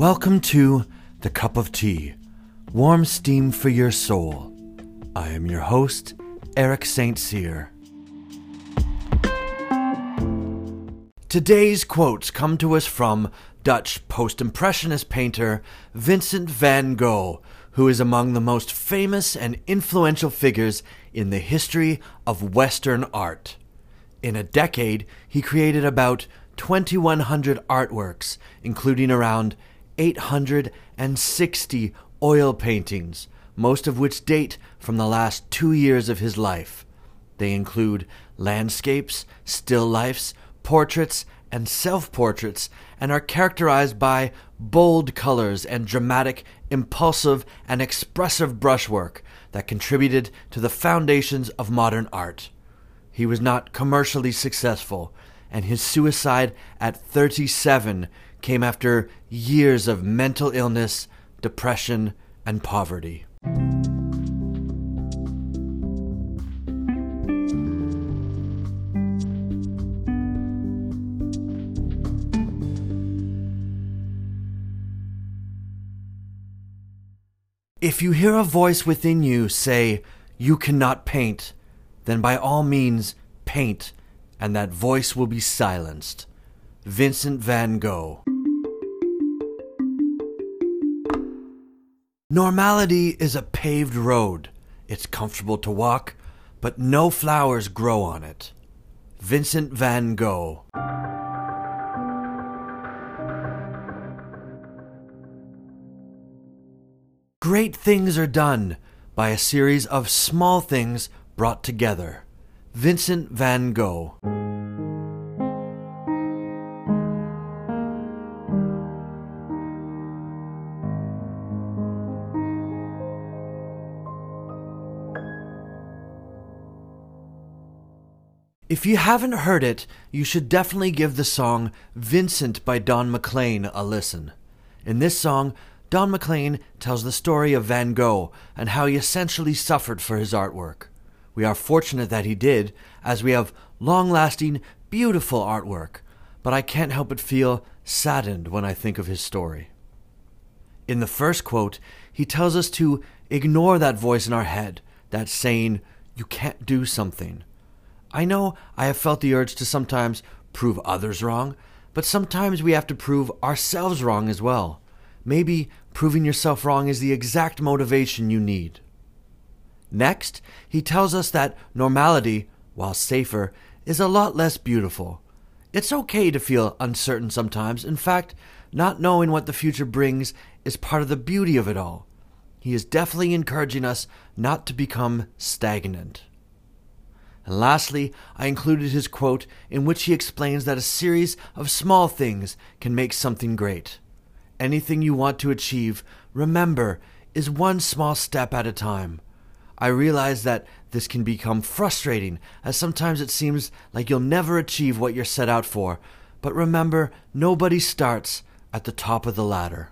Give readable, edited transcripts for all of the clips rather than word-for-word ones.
Welcome to The Cup of Tea, warm steam for your soul. I am your host, Eric St. Cyr. Today's quotes come to us from Dutch post-impressionist painter Vincent van Gogh, who is among the most famous and influential figures in the history of Western art. In a decade, he created about 2,100 artworks, including around 860 oil paintings, most of which date from the last 2 years of his life. They include landscapes, still lifes, portraits, and self-portraits, and are characterized by bold colors and dramatic, impulsive, and expressive brushwork that contributed to the foundations of modern art. He was not commercially successful, and his suicide at 37 came after years of mental illness, depression, and poverty. If you hear a voice within you say, "You cannot paint," then by all means paint, and that voice will be silenced. Vincent van Gogh. Normality is a paved road. It's comfortable to walk, but no flowers grow on it. Vincent van Gogh. Great things are done by a series of small things brought together. Vincent van Gogh. If you haven't heard it, you should definitely give the song Vincent by Don McLean a listen. In this song, Don McLean tells the story of Van Gogh and how he essentially suffered for his artwork. We are fortunate that he did, as we have long-lasting, beautiful artwork, but I can't help but feel saddened when I think of his story. In the first quote, he tells us to ignore that voice in our head that's saying, "You can't do something." I know I have felt the urge to sometimes prove others wrong, but sometimes we have to prove ourselves wrong as well. Maybe proving yourself wrong is the exact motivation you need. Next, he tells us that normality, while safer, is a lot less beautiful. It's okay to feel uncertain sometimes. In fact, not knowing what the future brings is part of the beauty of it all. He is definitely encouraging us not to become stagnant. And lastly, I included his quote in which he explains that a series of small things can make something great. Anything you want to achieve, remember, is one small step at a time. I realize that this can become frustrating, as sometimes it seems like you'll never achieve what you're set out for. But remember, nobody starts at the top of the ladder.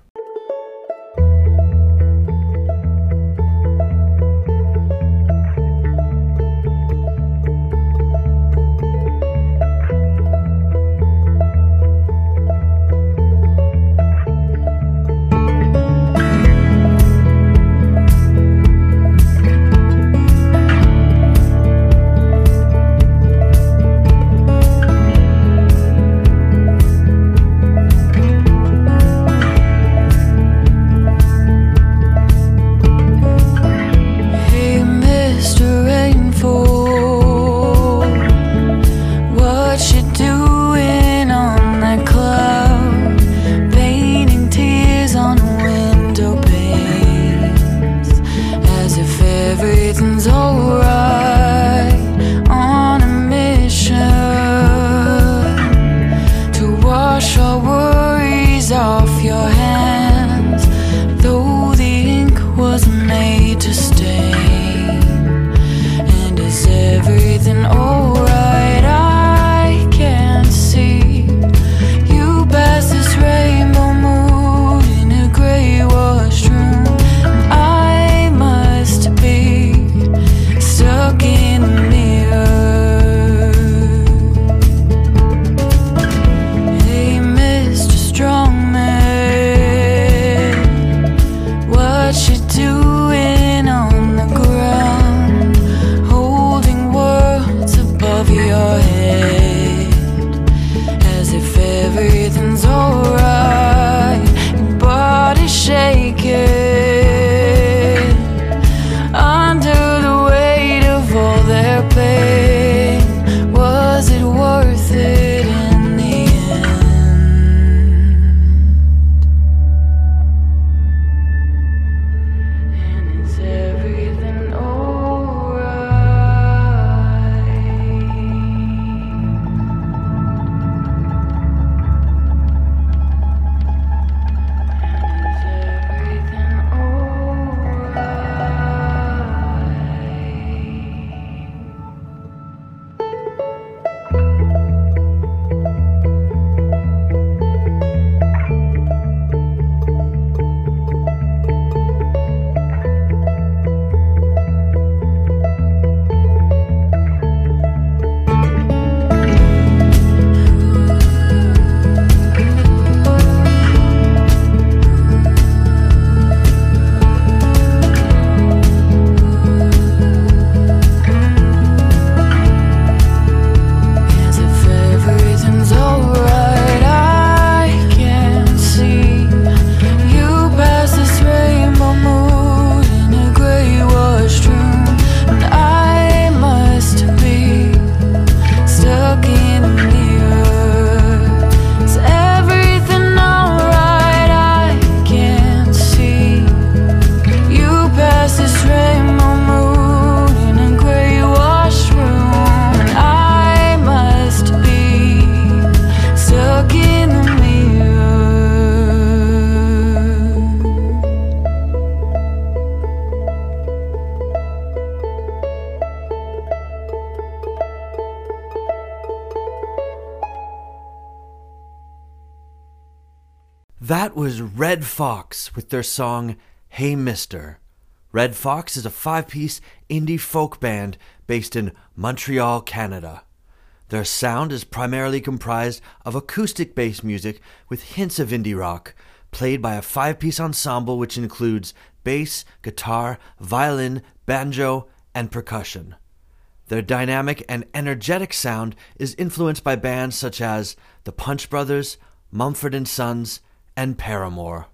That was Red Fox with their song Hey Mister. Red Fox is a 5-piece indie folk band based in Montreal, Canada. Their sound is primarily comprised of acoustic-based music with hints of indie rock, played by a 5-piece ensemble which includes bass, guitar, violin, banjo, and percussion. Their dynamic and energetic sound is influenced by bands such as the Punch Brothers, Mumford & Sons, and Paramore.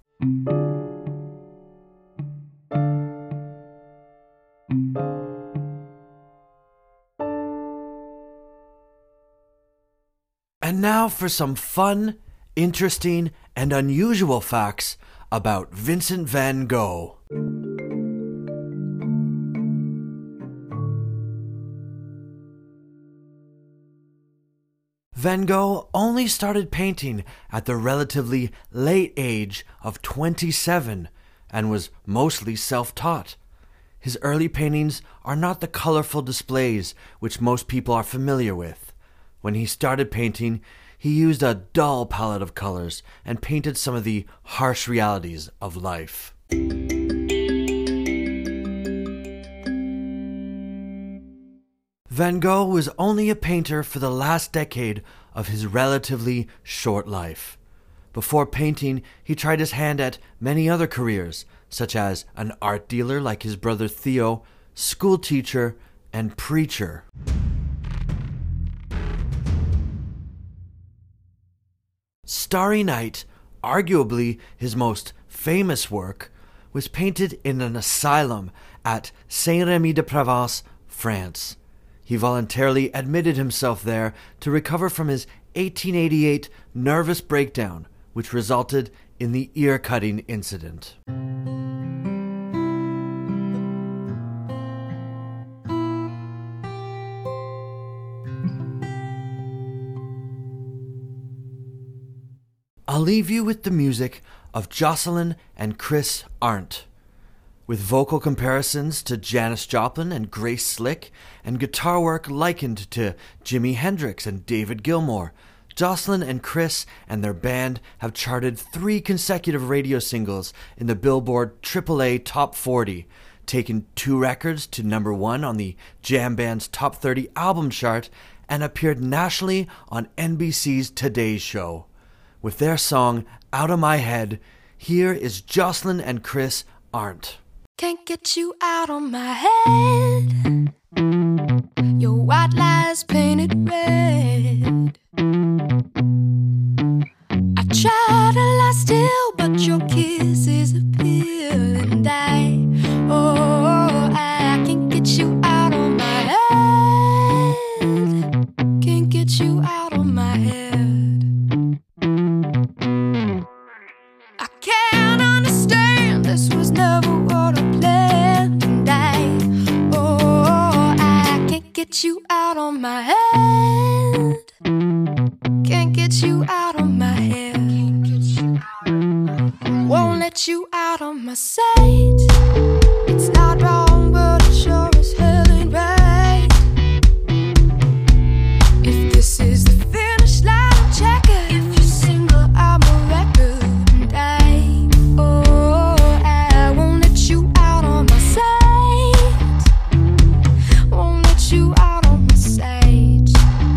And now for some fun, interesting, and unusual facts about Vincent van Gogh. Van Gogh only started painting at the relatively late age of 27 and was mostly self-taught. His early paintings are not the colorful displays which most people are familiar with. When he started painting, he used a dull palette of colors and painted some of the harsh realities of life. Van Gogh was only a painter for the last decade of his relatively short life. Before painting, he tried his hand at many other careers, such as an art dealer like his brother Theo, school teacher, and preacher. Starry Night, arguably his most famous work, was painted in an asylum at Saint-Rémy-de-Provence, France. He voluntarily admitted himself there to recover from his 1888 nervous breakdown, which resulted in the ear-cutting incident. I'll leave you with the music of Jocelyn and Chris Arndt. With vocal comparisons to Janis Joplin and Grace Slick, and guitar work likened to Jimi Hendrix and David Gilmour, Jocelyn and Chris and their band have charted 3 consecutive radio singles in the Billboard AAA Top 40, taken 2 records to number 1 on the Jam Band's Top 30 album chart, and appeared nationally on NBC's Today Show. With their song Out of My Head, here is Jocelyn and Chris Arndt. Can't get you out of my head. Your white lies painted red. I try to lie still, but your kisses appeal, and I can't get you out of my head. Can't get you out of my head. I can't understand, this was never what I planned, and I can't get you out of my head. Can't get you out of my head. Won't let you out of my sight. It's not wrong, but it sure as hell ain't right. If this is the finish line, check it. If you're single, I'm a record, and I won't let you out of my sight. Won't let you out of my sight.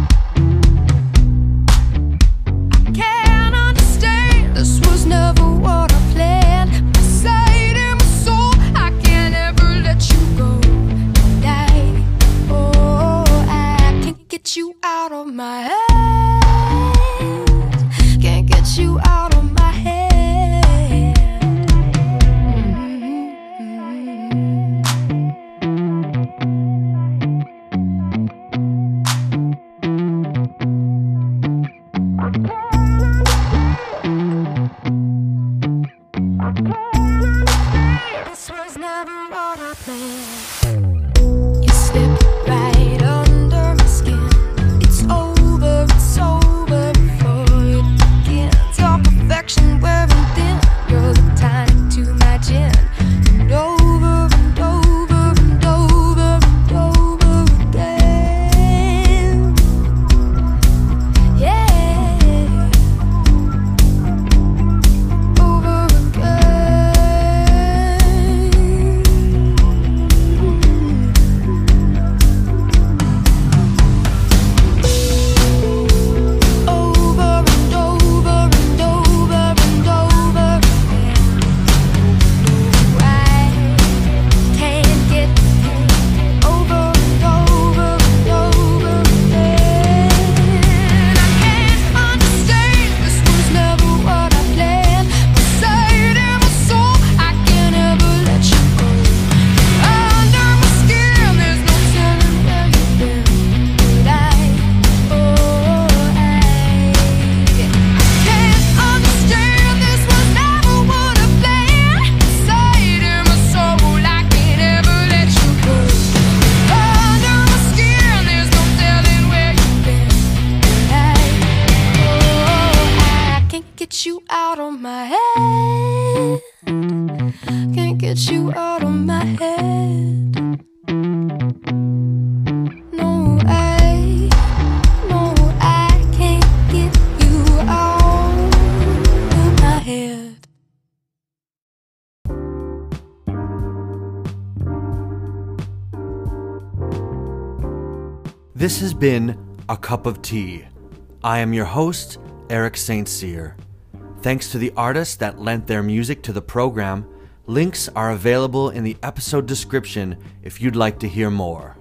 I can't understand, this was never what I planned. My sight and my soul, I my head. Can't get you out of my head. No, I can't get you out of my head. This has been A Cup of Tea. I am your host, Eric St. Cyr. Thanks to the artists that lent their music to the program. Links are available in the episode description if you'd like to hear more.